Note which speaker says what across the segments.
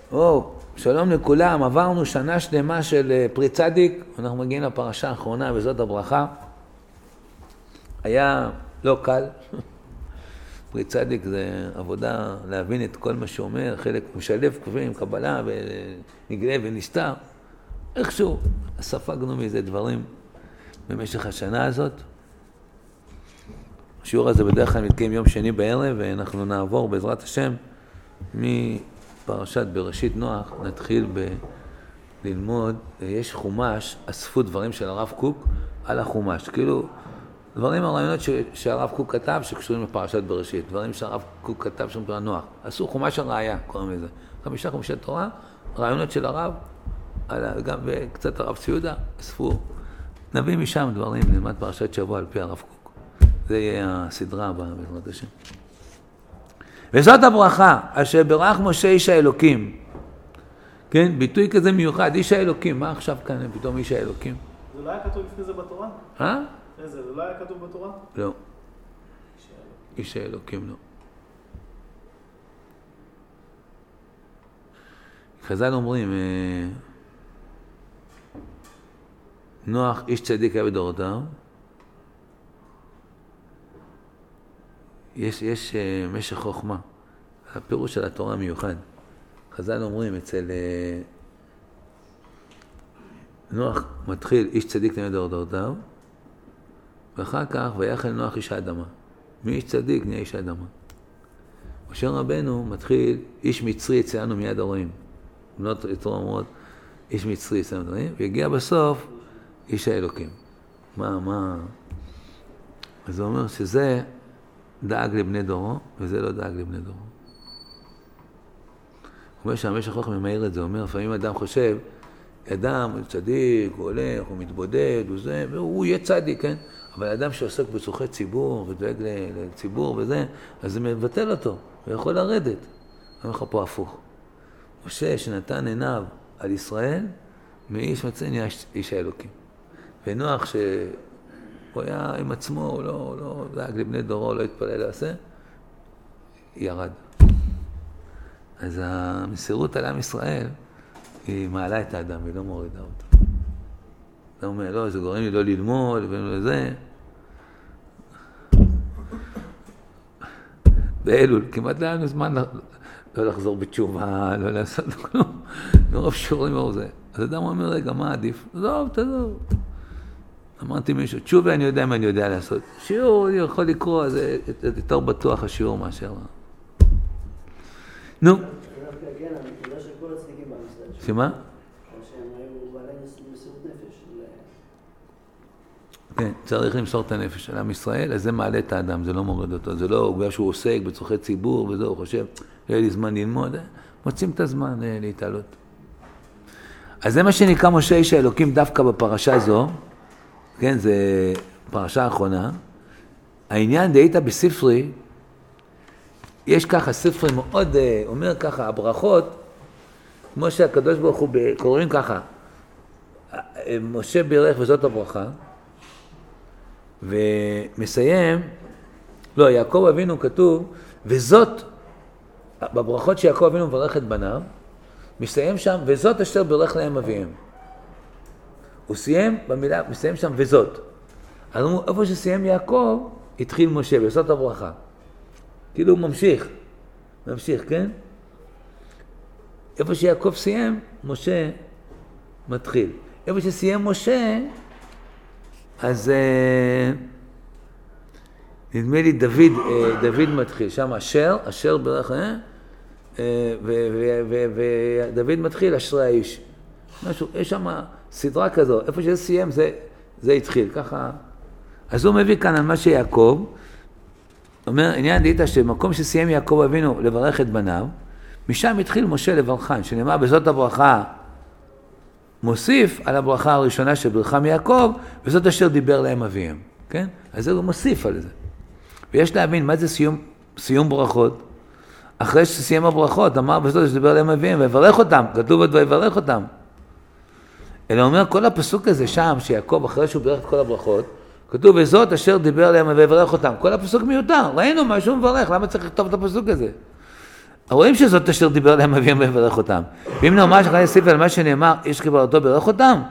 Speaker 1: שלום לכולם, עברנו שנה שלמה של פרי צדיק, אנחנו מגיעים לפרשה האחרונה וזאת הברכה. היה לא קל, פרי צדיק זה עבודה להבין את כל מה שאומר, חלק משלב קובעים, קבלה ונגלה ונסתר. איכשהו ספגנו מזה דברים במשך השנה הזאת. השיעור הזה בדרך כלל מתקיים יום שני בערב, ואנחנו נעבור בעזרת השם מפרשת בראשית נוח, נתחיל ללמוד, יש חומש, אספו דברים של הרב קוק על החומש, כאילו דברים הרעיונות שהרב קוק כתב שקשורים לפרשת בראשית, דברים שהרב קוק כתב שמקרא נוח, עשו חומש הראייה, קוראים לזה, 5 חומשי תורה, רעיונות של הרב, גם וקצת הרב ציודה, אספו, נביא משם דברים, נלמד פרשת שבוע על פי הרב קוק. זה יהיה הסדרה הבאה בעזרת השם. וזאת הברכה, אשר ברך משה איש האלוקים. כן, ביטוי כזה מיוחד, איש האלוקים. מה עכשיו כאן פתאום איש האלוקים?
Speaker 2: זה לא היה כתוב לפני זה בתורה? זה לא היה כתוב בתורה?
Speaker 1: לא. איש האלוקים לא. חז"ל אומרים, נוח איש צדיק היה בדורותיו, יש משך חוכמה, הפירוש של התורה מיוחד. חז"ל אומרים אצל נוח מתחיל איש צדיק תמיד דורותיו, ואחר כך ויחל נוח איש האדמה. מאיש צדיק נהיה איש האדמה. משה רבנו מתחיל איש מצרי יצאנו מיד הרועים. בנות יתרו אומרות איש מצרי יצאנו מיד הרועים, והגיע בסוף איש האלוקים. אז זה אומר שזה דאג לבני דורו, וזה לא דאג לבני דורו. הוא אומר שהמשך חוכמה ממהיר את זה, אומר, לפעמים אדם חושב, אדם צדיק, הוא הולך, הוא מתבודד, הוא זה, והוא יהיה צדיק, כן? אבל אדם שעוסק בצורכי ציבור, ודואג לציבור וזה, אז זה מבטל אותו, הוא יכול לרדת. אני אומר לך פה הפוך. משה שנתן עיניו על ישראל, מאיש מצרי נהיה איש האלוקים. ונוח הוא היה עם עצמו, הוא לא דאג לבני דורו, לא התפלל לעשה, ירד. אז המסירות על עם ישראל, היא מעלה את האדם, היא לא מורידה אותו. אתה אומר, לא, זה גורם לי לא ללמוד, וזה. באלול, כמעט לא היה לנו זמן לא לחזור בתשובה, לא לעשות כלום. מרוב שיעורים מרוב זה. אז אדם אומר, רגע, מה עדיף? תעזוב. אמרתי מישהו, תשובה אני יודע מה אני יודע לעשות. שיעור אני יכול לקרוא, זה יותר בטוח השיעור מאשר. נו. שמה? כן, צריך למסור את הנפש על עם ישראל, אז זה מעלה את האדם, זה לא מוריד אותו. זה לא בגלל שהוא עוסק בצורכי ציבור וזה, הוא חושב, לא יהיה לי זמן ללמוד, מוצאים את הזמן להתעלות. אז זה מה שנקרא משה איש האלוקים דווקא בפרשה זו, כן, זה פרשה האחרונה. העניין דהית בספרי, יש ככה, ספרי מאוד, אומר ככה, הברכות, כמו שהקדוש ברוך הוא קוראים ככה, משה בירך וזאת הברכה, ומסיים, לא, יעקב אבינו כתוב, וזאת, בברכות שיעקב אבינו מברך את בניו, מסיים שם, וזאת אשר בירך להם אביהם. הוא סיים במילה, מסיים שם וזאת. אז איפה שסיים יעקב, התחיל משה, וזאת הברכה. כאילו הוא ממשיך, כן? איפה שיעקב סיים, משה מתחיל. איפה שסיים משה, אז נדמה לי דוד מתחיל. שם אשר ברך, ודוד מתחיל, אשרי האיש. משהו, יש שם סדרה כזו, איפה שזה סיים, זה התחיל, ככה. אז הוא מביא כאן על מה שיעקב, אומר, עניין דהית שמקום שסיים יעקב אבינו לברך את בניו, משם התחיל משה לברכן, שנאמר בזאת הברכה, מוסיף על הברכה הראשונה שברכה מיעקב, וזאת אשר דיבר להם אביהם, כן? אז זה הוא מוסיף על זה. ויש להבין מה זה סיום ברכות. אחרי שסיים הברכות, אמר בזאת אשר דיבר להם אביהם, ויברך אותם, כתוב עוד ויברך אותם. אלא אומר כל הפסוק הזה שם, שיעקב אחרי שהוא בירך את כל הברכות, כתוב וזאת אשר דיבר להם ויברך אותם. כל הפסוק מיותר, ראינו מה שהוא מברך, למה צריך לכתוב את הפסוק הזה? רואים שזאת אשר דיבר להם אביהם וברך אותם. ואם נאמר שחי יוסיף על מה שנאמר, איש כברתו ברך אותם,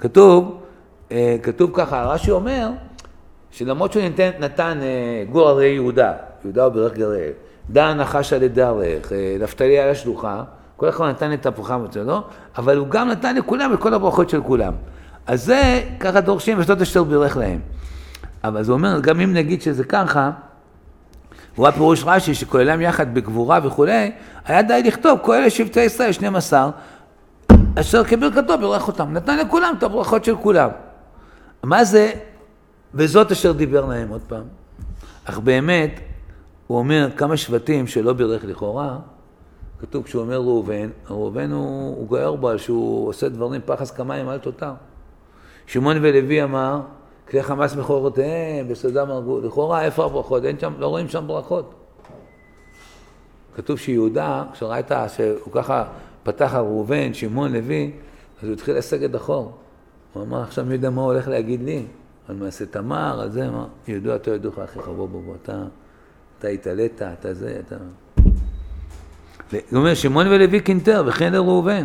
Speaker 1: כתוב ככה, רש"י אומר, שלמרות שהוא נתן גור על ראי יהודה הוא ברך גראל, דן נחש על ידי ערך, נפתלי על השלוחה, כל אחד נתן את הברכה שלו, אבל הוא גם נתן לכולם את כל הברכות של כולם. אז זה ככה דורשים ושתות אשר בירך להם. אבל זה אומר, גם אם נגיד שזה ככה, הוא הפירוש רש"י שכוללם יחד בגבורה וכו', היה די לכתוב כל אלה שבטי ישראל 12, אשר כברכתו בירך אותם, נתן לכולם את הברכות של כולם. מה זה? וזאת אשר דיבר להם עוד פעם. אך באמת, הוא אומר כמה שבטים שלא בירך לכאורה, כתוב כשהוא אומר ראובן הוא גוער בו שהוא עושה דברים פחס כמיים על תותר. שמעון ולוי אמר, כלי חמאס מכורותיהם, בסודם הרגו, לכאורה איפה הברכות? לא רואים שם ברכות. כתוב שיהודה, כשראית שהוא ככה פתח על ראובן, שמעון, לוי, אז הוא התחיל לסגת אחור. הוא אמר, עכשיו מי יודע מה הוא הולך להגיד לי? על מעשה תמר, על זה, מה? ידוע, אתה ידוך, אחי חבוא בו, אתה התעלית, אתה זה, אתה... הוא אומר, שמעון ולוי קינטר, וכן לראובן.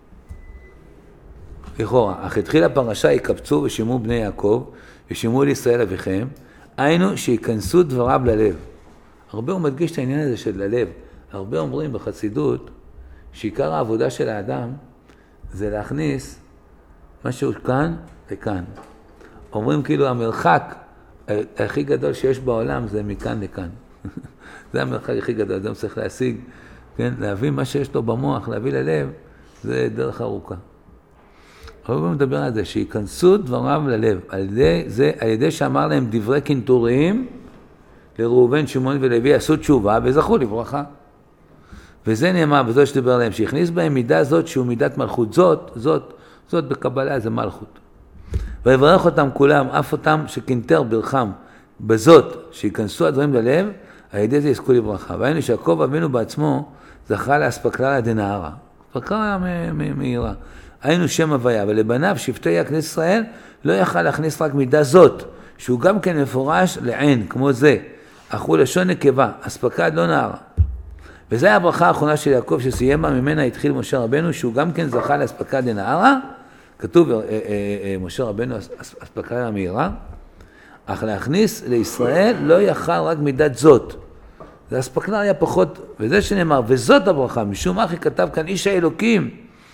Speaker 1: לכאורה, אך התחיל הפרשה, יקבצו ושימו בני יעקב, ושימו לישראל אביכם, היינו שיכנסו דבריו ללב. הרבה הוא מדגיש את העניין הזה של ללב. הרבה אומרים בחסידות, שעיקר העבודה של האדם, זה להכניס משהו כאן וכאן. אומרים כאילו המרחק הכי גדול שיש בעולם זה מכאן לכאן. זה המרחק הכי גדול, אדם צריך להשיג, כן? להביא מה שיש לו במוח, להביא ללב, זה דרך ארוכה. אבל הוא מדבר על זה, שיכנסו דבריו ללב, על ידי שאמר להם דברי קנטוריים, לראובן, שמעון ולוי עשו תשובה וזכו לברכה. וזה נאמר, וזאת שדיבר להם, שהכניס בהם מידה זאת שהוא מידת מלכות, זאת בקבלה זה מלכות. ויברך אותם כולם, אף אותם שקנטר ברכם, בזאת שיכנסו הדברים ללב, על ידי זה יזכו לברכה. והיינו שיעקב אבינו בעצמו זכה לאספקלריה דנהרה. אספקלריה מהירה. היינו שם הוויה, ולבניו שבטי כנסת ישראל לא יכל להכניס רק מידה זאת, שהוא גם כן מפורש לעין, כמו זה, אך הוא לשון נקבה, אספקה לא נהרה. וזו היה הברכה האחרונה של יעקב שסיימה ממנה התחיל משה רבנו, שהוא גם כן זכה לאספקה דנהרה, כתוב משה רבנו אספקה מהירה, אך להכניס לישראל לא יכל רק מידת זאת. זה אספקלריה פחות, וזה שנאמר, וזאת הברכה, משום אחי כתב כאן איש האלוקים,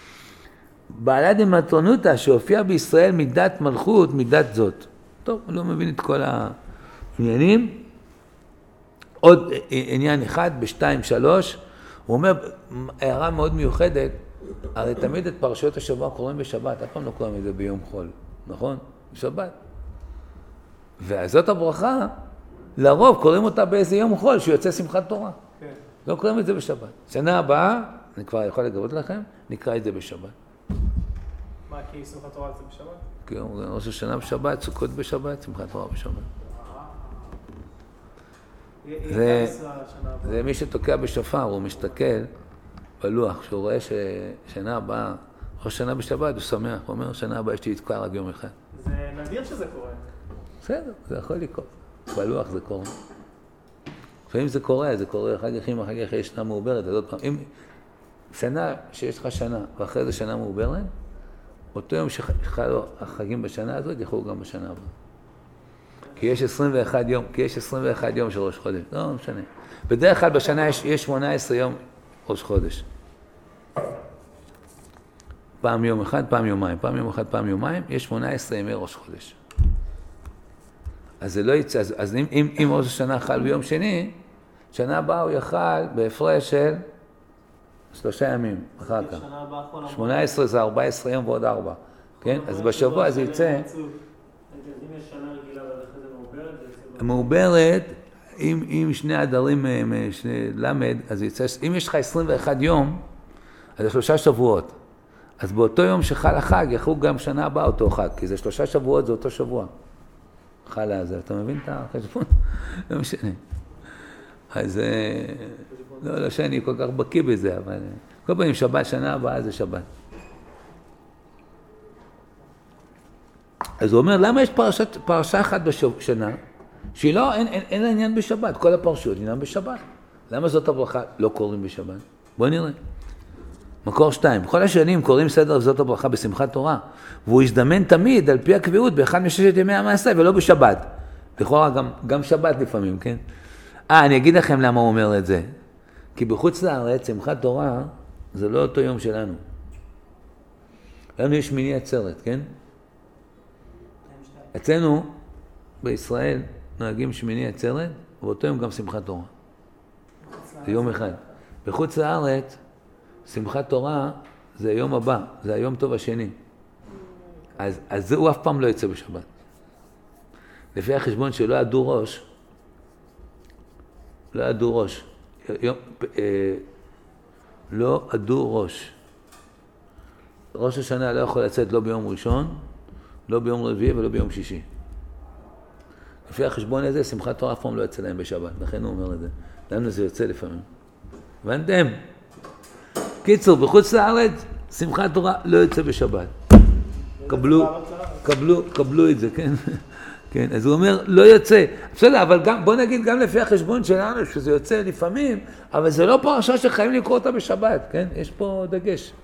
Speaker 1: בעלה דמטרונותא שהופיע בישראל מידת מלכות, מידת זאת. טוב, אני לא מבין את כל העניינים. עוד עניין אחד, בשתיים, שלוש, הוא אומר, הערה מאוד מיוחדת, הרי תמיד את פרשיות השבוע קוראים בשבת, אף פעם לא קוראים את זה ביום חול, נכון? בשבת. וזאת הברכה, לרוב קוראים אותה באיזה יום חול, שהוא יוצא שמחת תורה. כן. לא קוראים את זה בשבת. שנה הבאה, אני כבר יכול לגבות לכם, נקרא את זה בשבת.
Speaker 2: מה, כי שמחת תורה זה בשבת?
Speaker 1: כן, ראש השנה בשבת, סוכות בשבת, שמחת תורה בשבת. זה מי שתוקע בשופר, הוא מסתכל בלוח, כשהוא רואה ששנה הבאה, ראש שנה בשבת, הוא שמח, הוא אומר, שנה הבאה יש לי לתקוע רק יום אחד.
Speaker 2: זה נדיר שזה קורה.
Speaker 1: בסדר, זה יכול לקרות. בלוח זה קורה. לפעמים זה קורה, אחר כך יש שנה מעוברת, אז עוד פעם, אם שנה שיש לך שנה, ואחרי זה שנה מעוברת, אותו יום שחלו החגים בשנה הזאת, יכולו גם בשנה הבאה. כי יש 21 יום של ראש חודש, לא משנה. בדרך כלל בשנה יש 18 יום ראש חודש. פעם יום אחד, פעם יומיים. פעם יום אחד, פעם יומיים, יש 18 ימי ראש חודש. אז זה לא יצא, אז אם ראש השנה חל ביום שני, שנה הבאה הוא יחל בהפרש של 3 ימים, אחר כך. 18 זה 14 יום ועוד 4. כן? אז בשבוע זה יצא...
Speaker 2: אם יש שנה רגילה ואחרי זה מעוברת,
Speaker 1: מעוברת, אם שני הדרים, שני למד, אז יצא, אם יש לך 21 יום, אז זה 3 שבועות. אז באותו יום שחל החג, יחוג גם שנה הבאה אותו חג, כי זה 3 שבועות, זה אותו שבוע. חל הזה, אתה מבין את החשבון? לא משנה. אז לא שאני כל כך בקיא בזה, אבל כל פעמים שבת, שנה הבאה זה שבת. אז הוא אומר, למה יש פרשה אחת בשנה, שהיא לא, אין לה עניין בשבת, כל הפרשות עניין בשבת. למה זאת הברכה לא קוראים בשבת? בואו נראה. מקור 2. בכל השנים קוראים סדר זאת הברכה בשמחת תורה, והוא יזדמן תמיד על פי הקביעות באחד מששת ימי המעשה ולא בשבת. לכאורה גם שבת לפעמים, כן? אני אגיד לכם למה הוא אומר את זה. כי בחוץ לארץ שמחת תורה זה לא אותו יום שלנו. לנו יש שמיני עצרת, כן? אצלנו בישראל נוהגים שמיני עצרת, ובאותו יום גם שמחת תורה. זה יום אחד. בחוץ לארץ, שמחת תורה זה היום הבא, זה היום טוב השני. אז הוא אף פעם לא יצא בשבת. לפי החשבון שלא ידעו ראש, לא ידעו ראש. ראש השנה לא יכול לצאת לא ביום ראשון, לא ביום רביעי ולא ביום שישי. לפי החשבון הזה, שמחת תורה אף פעם לא יצא להם בשבת, לכן הוא אומר את זה. לנו זה יוצא לפעמים. הבנתם? קיצור, בחוץ לארץ, שמחת תורה לא יוצא בשבת. קבלו את זה, כן? כן, אז הוא אומר, לא יוצא. בסדר, אבל בוא נגיד גם לפי החשבון שלנו, שזה יוצא לפעמים, אבל זה לא פרשה שחייבים לקרוא אותה בשבת, כן? יש פה דגש.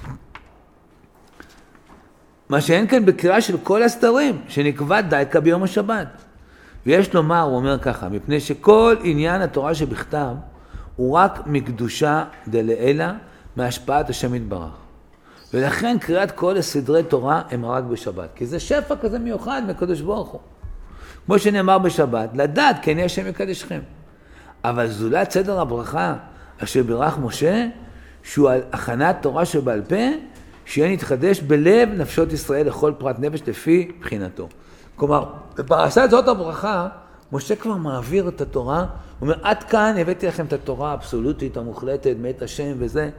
Speaker 1: מה שאין כאן בקריאה של כל הסתרים, שנקבע דייקה ביום השבת. ויש לומר, הוא אומר ככה, מפני שכל עניין התורה שבכתב, הוא רק מקדושה דלעילה, מהשפעת השם יתברך. ולכן קריאת כל הסדרי תורה הם רק בשבת. כי זה שפע כזה מיוחד מקדוש ברוך הוא. כמו שנאמר בשבת, לדעת כן יהיה השם יקדשכם. אבל זולת סדר הברכה אשר בירך משה, שהוא על הכנת תורה שבעל פה, שיהיה נתחדש בלב נפשות ישראל לכל פרט נפש לפי בחינתו. כלומר, בפרשת זאת הברכה, משה כבר מעביר את התורה, הוא אומר, עד כאן הבאתי לכם את התורה האבסולוטית, המוחלטת, מאת השם וזה.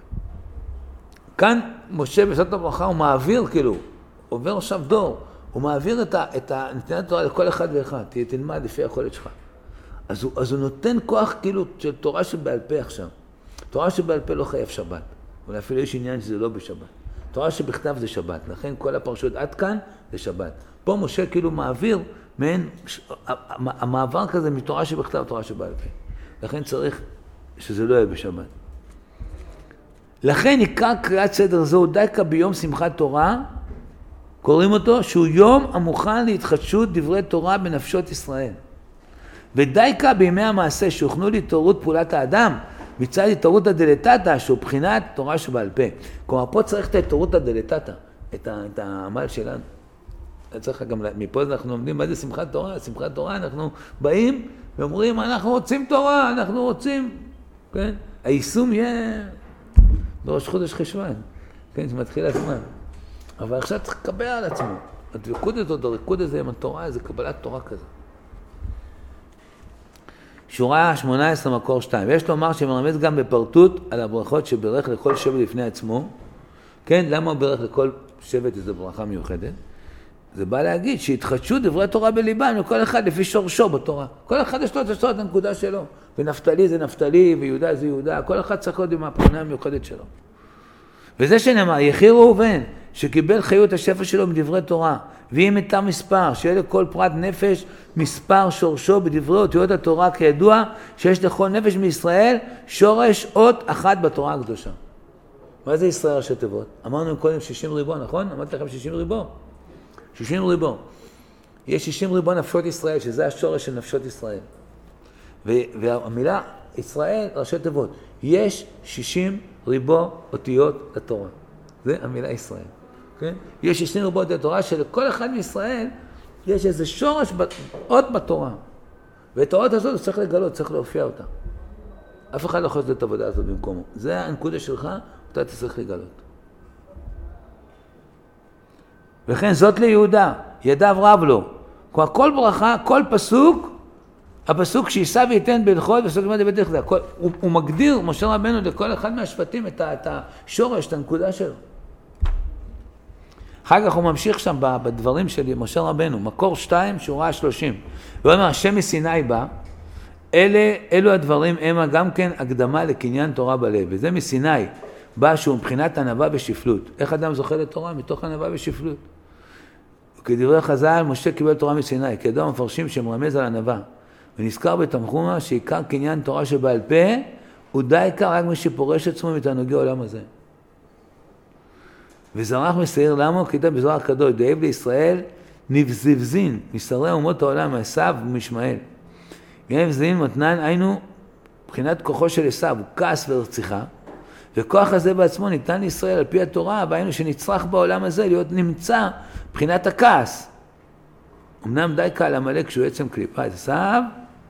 Speaker 1: כאן משה בסוד הברכה הוא מעביר כאילו, עובר עכשיו דור, הוא מעביר את נתינת התורה לכל אחד ואחד, תלמד לפי היכולת שלך. אז הוא נותן כוח כאילו של תורה שבעל פה עכשיו. תורה שבעל פה לא חייב שבת, אבל אפילו יש עניין שזה לא בשבת. תורה שבכתב זה שבת, לכן כל הפרשות עד כאן זה שבת. פה משה כאילו מעביר מעין, המעבר כזה מתורה שבכתב, תורה שבעל פה. לכן צריך שזה לא יהיה בשבת. לכן עיקר קריאת סדר זו דייקה ביום שמחת תורה, קוראים אותו שהוא יום המוכן להתחדשות דברי תורה בנפשות ישראל. ודייקה בימי המעשה שהוכנו להתעוררות פעולת האדם, מצד התעוררות הדלתתא, שהוא בחינת תורה שבעל פה. כלומר, פה צריך את התעוררות הדלתתא, את העמל שלנו. צריך גם, מפה אנחנו לומדים מה זה שמחת תורה. שמחת תורה אנחנו באים ואומרים, אנחנו רוצים תורה, אנחנו רוצים, כן? היישום יהיה בראש חודש חשוון, כן? שמתחיל הזמן. אבל עכשיו צריך לקבל על עצמו. הדבקות הזאת, הריקוד הזה עם התורה, זה קבלת תורה כזה. שורה 18 מקור 2. ויש לומר שמרמז גם בפרטות על הברכות שברך לכל שבט לפני עצמו. כן? למה הוא ברך לכל שבט איזו ברכה מיוחדת? זה בא להגיד שהתחדשו דברי תורה בליבם לכל אחד לפי שורשו בתורה. כל אחד יש לו את הנקודה שלו. ונפתלי זה נפתלי, ויהודה זה יהודה. כל אחד צריך להיות עם הפעונה המיוחדת שלו. וזה שנאמר, יחי ראובן, שקיבל חיות השפע שלו מדברי תורה, ואם איתה מספר, שיהיה לכל פרט נפש מספר שורשו בדברי אותיות התורה, כידוע שיש לכל נפש מישראל שורש אות אחת בתורה הקדושה. מה זה ישראל ראשי תיבות? אמרנו קודם 60 ריבו, נכון? אמרתי לכם 60 ריבו. 60 ריבו. יש 60 ריבו נפשות ישראל, שזה השורש של נפשות ישראל. והמילה ישראל ראשי תיבות. יש 60 ריבו אותיות לתורה. זה המילה ישראל. כן? יש 60 ריבו אותיות לתורה שלכל אחד מישראל יש איזה שורש אות בתורה. ואת האות הזאת צריך לגלות, צריך להופיע אותה. אף אחד לא יכול לעשות את העבודה הזאת במקומו. זה הנקודה שלך, אתה צריך לגלות. וכן זאת ליהודה, ידיו רב לו. כל ברכה, כל פסוק, הפסוק שישא וייתן בהלכות ופסוק למד בבית יחדה. הוא מגדיר, משה רבנו, לכל אחד מהשבטים את השורש, את הנקודה שלו. אחר כך הוא ממשיך שם בדברים של משה רבנו, מקור 2, שורה 30. הוא אומר, השם מסיני בא, אלו הדברים הם גם כן הקדמה לקניין תורה בלב. וזה מסיני בא שהוא מבחינת ענווה ושפלות. איך אדם זוכה לתורה? מתוך ענווה ושפלות. כדברי חז"ל, משה קיבל תורה מסיני, כדור המפרשים שמרמז על ענווה. ונזכר בתנחומא שעיקר קניין תורה שבעל פה, הוא די עיקר רק מי שפורש עצמו מתענוגי העולם הזה. וזרח מסעיר למה, כתב בזוהר הקדוש, דאב לישראל נבזבזין, משרי אומות העולם, מעשיו ומשמעאל. נבזבזין מתנן, היינו, מבחינת כוחו של עשיו, הוא כעס ורציחה, וכוח הזה בעצמו ניתן לישראל על פי התורה, והיינו שנצרך בעולם הזה להיות נמצא מבחינת הכעס. אמנם די קל למלא כשהוא עצם קליפה את עשיו,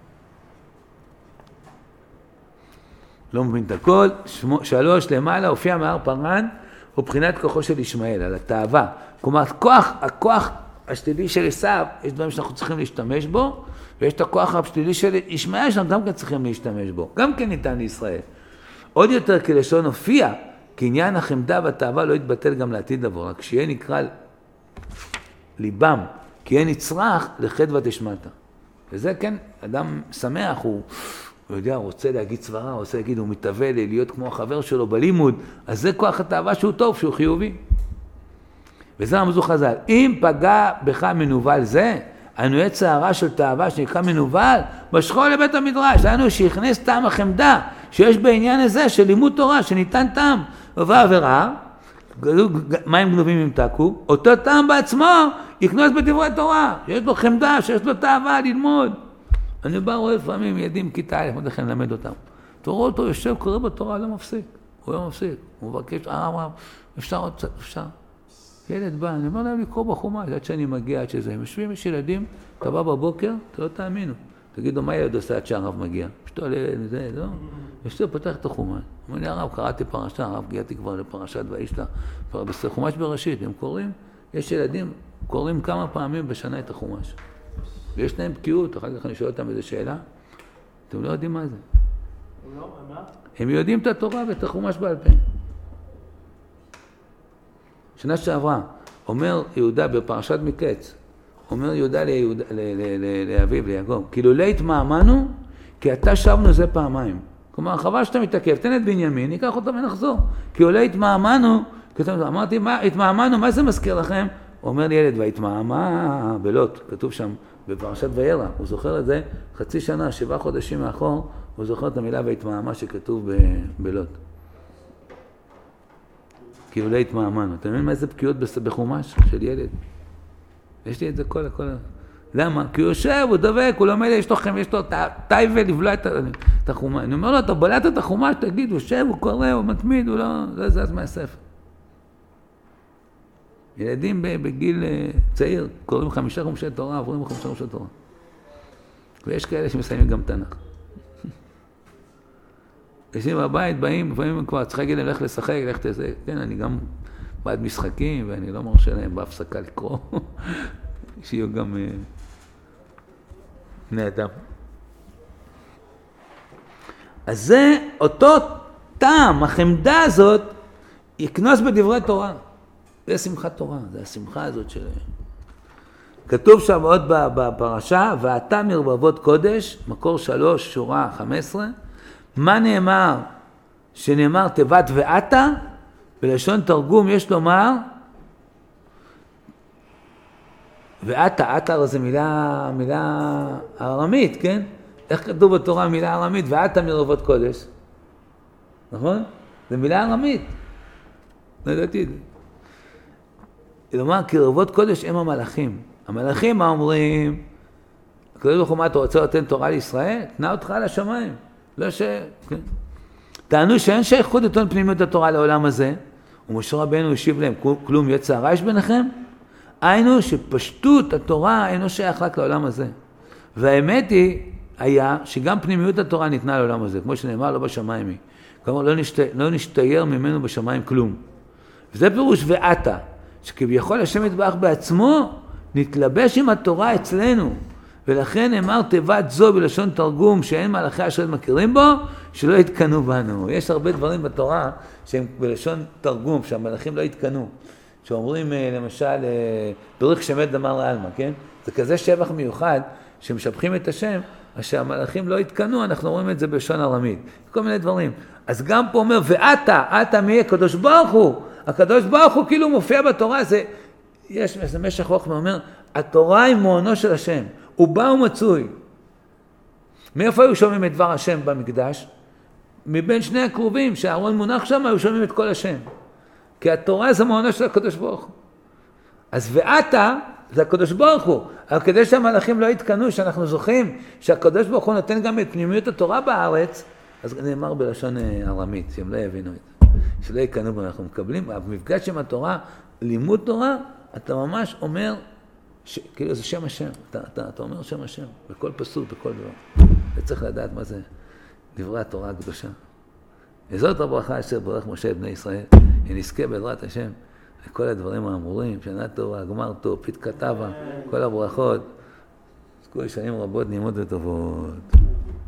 Speaker 1: לא מבין את הכל. 3 למעלה הופיע מהר פרן, הוא מבחינת כוחו של ישמעאל, על התאווה. כלומר, הכוח השלילי של עשיו, יש דברים שאנחנו צריכים להשתמש בו, ויש את הכוח השלילי של ישמעאל שאנחנו גם כן צריכים להשתמש בו. גם כן ניתן לישראל. עוד יותר כלשון הופיע, כי עניין החמדה והתאווה לא יתבטל גם לעתיד לבוא, רק שיהיה נקרא ליבם, כי יהיה נצרך לחטא ותשמטה. וזה כן, אדם שמח, הוא יודע, הוא רוצה להגיד סברה, הוא רוצה להגיד, הוא מתאווה להיות כמו החבר שלו בלימוד, אז זה כוח התאווה שהוא טוב, שהוא חיובי. וזה רמזו חז"ל, אם פגע בך מנוול זה, הנועה צערה של תאווה שנקרא מנוול, בשכו לבית המדרש, לנו שיכנס טעם החמדה, שיש בעניין הזה של לימוד תורה, שניתן טעם, עובר עבירה, מים גנובים ימתקו, אותו טעם בעצמו יקנוס בדברי תורה, שיש לו חמדה, שיש לו תאווה ללמוד. אני בא רואה לפעמים ילדים כיתה א', איך אני למד אותם. אתה רואה אותו יושב, קורא בתורה, לא מפסיק. הוא לא מפסיק. הוא מבקש, אפשר עוד קצת, אפשר. ילד בא, אני אומר להם לקרוא בחומש, עד שאני מגיע, עד שזה. הם יושבים, יש ילדים, אתה בא בבוקר, אתה לא תאמינו. תגידו, מה ילד עושה עד שהרב מגיע? פשוט עולה, זה, לא? יושב, פתח את החומש. אומר לי, הרב, קראתי פרשה, הרב, גייתי כבר לפרשת וישלח. חומש בראשית, הם קוראים, יש ילדים, קוראים כמה פעמים בשנה את החומש. ויש להם בקיאות, אחר כך אני שואל אותם איזו שאלה, אתם לא יודעים מה זה. הם יודעים את התורה ואת החומש בעל פה. שנה שעברה, אומר יהודה בפרשת מקץ, אומר יהודה לאביו, ליעקב, כאילו לא התמאמנו, כי אתה שבנו זה פעמיים. כלומר, חבל שאתה מתעכב, תן את בנימין, ניקח אותם ונחזור. כי אולי התמאמנו, אמרתי, התמאמנו, מה זה מזכיר לכם? אומר לי ילד, והתמאמה בלוט, כתוב שם בפרשת וירא, הוא זוכר את זה חצי שנה, 7 חודשים מאחור, הוא זוכר את המילה והתמאמה שכתוב בלוט. כאילו לא התמאמנו. אתה מבין מה זה בקיאות בחומש של ילד? יש לי את זה כל. למה? כי הוא יושב, הוא דבק, הוא לומד, יש לו טייבל לבלוע את החומש. אני אומר לו, אתה בולעת את החומש, תגיד, הוא יושב, הוא קורא, הוא מתמיד, הוא לא זז מהספר. ילדים בגיל צעיר, קוראים 5 חומשי תורה, עוברים 5 חומשי תורה. ויש כאלה שמסיימים גם תנ"ך. יושבים בבית, באים, לפעמים כבר צריך להגיד להם, לך לשחק, לך תזה. כן, אני גם בעד משחקים, ואני לא מרשה להם בהפסקה לקרוא. שיהיו גם בני אדם. אז זה אותו טעם, החמדה הזאת, יקנוס בדברי תורה. זה שמחת תורה, זה השמחה הזאת שלהם. כתוב שם עוד בפרשה, ואתה מרבבות קודש, מקור 3, שורה 15, מה נאמר? שנאמר תיבת ואתה, בלשון תרגום יש לומר, ואתה, אתה זה מילה ארמית, כן? איך כתוב בתורה מילה ארמית? ואתה מרבבות קודש. נכון? זה מילה ארמית. לא ידעתי את זה. כלומר, כי רבבות קודש הם המלאכים. המלאכים מה אומרים? הקדוש ברוך הוא, מה אתה רוצה לתת תורה לישראל? תנה אותך על השמיים. לא ש... כן. טענו שאין שייכות לתון פנימיות התורה לעולם הזה, ומשה רבנו השיב להם, כלום יצא הרע יש ביניכם? היינו שפשטות התורה אינו שייך רק לעולם הזה. והאמת היה שגם פנימיות התורה ניתנה לעולם הזה, כמו שנאמר, לא בשמיים היא. כלומר, לא נשתייר ממנו בשמיים כלום. וזה פירוש ואתה, שכביכול השם יתברך בעצמו, נתלבש עם התורה אצלנו. ולכן אמר תיבת זו בלשון תרגום שאין מלאכי אשר מכירים בו, שלא יתקנו בנו. יש הרבה דברים בתורה שהם בלשון תרגום, שהמלאכים לא יתקנו. שאומרים למשל, בריך שמת דמר לעלמא, כן? זה כזה שבח מיוחד שמשבחים את השם, שהמלאכים לא יתקנו, אנחנו רואים את זה בלשון ארמית. כל מיני דברים. אז גם פה אומר, ואתה מי? הקדוש ברוך הוא. הקדוש ברוך הוא כאילו מופיע בתורה, יש משך חוכמה, אומר, התורה היא מעונו של השם. הוא בא ומצוי. מאיפה היו שומעים את דבר השם במקדש? מבין שני הקרובים, שהארון מונח שם, היו שומעים את כל השם. כי התורה זה מעונה של הקדוש ברוך הוא. אז ואתה, זה הקדוש ברוך הוא. אבל כדי שהמלאכים לא יתקנו, שאנחנו זוכים שהקדוש ברוך הוא נותן גם את פנימיות התורה בארץ, אז נאמר בלשון ארמית, שהם לא יבינו את זה. שלא יקנו במה אנחנו מקבלים. במפגש עם התורה, לימוד תורה, אתה ממש אומר, כאילו זה שם השם. אתה אומר שם השם, בכל פסוק, בכל דבר. וצריך לדעת מה זה דברי התורה הקדושה. וזאת הברכה אשר ברך משה בני ישראל, שנזכה בעזרת השם לכל הדברים האמורים, שנה טובה, גמר טוב, פתקה טובה, כל הברכות. זכו שנים רבות נעימות וטובות.